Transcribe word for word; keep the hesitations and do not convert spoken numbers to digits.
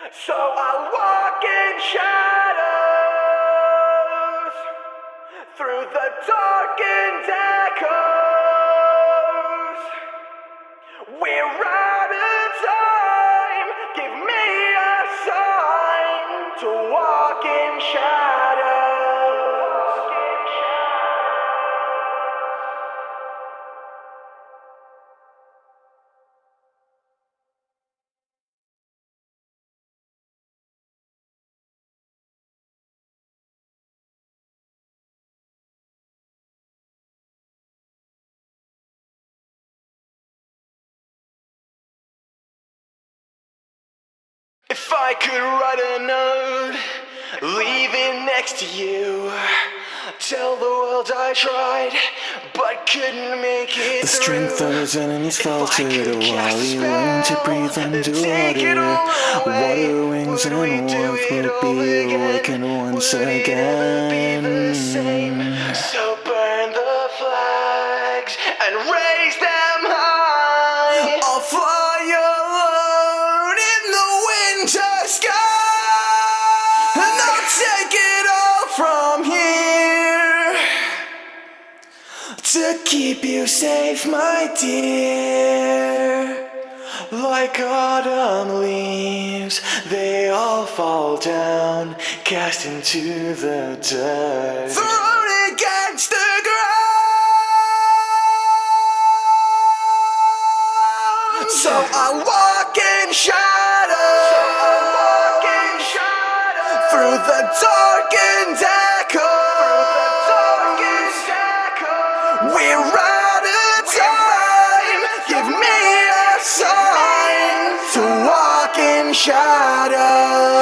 So I'll walk in shadows through the darkened echoes. We're out of time. Give me a sign to walk in shadows. If I could write a note, leave it next to you, tell the world I tried, but couldn't make it The through. strength of his enemies If faltered I could while cast a he learned to spell, breathe then take it underwater. all away. Water wings Would and we do warmth it would all be again? awakened once Would it ever be the same? again. So burn the flags and raise them high. I'll fly alone in the winter sky, and I'll take it all from here to keep you safe, my dear. Like autumn leaves, they all fall down, cast into the dirt, thrown against the ground. So I walk in shadows, so I walk in shadows through the darkened echoes. We're out of time. Give me a sign to walk in shadows.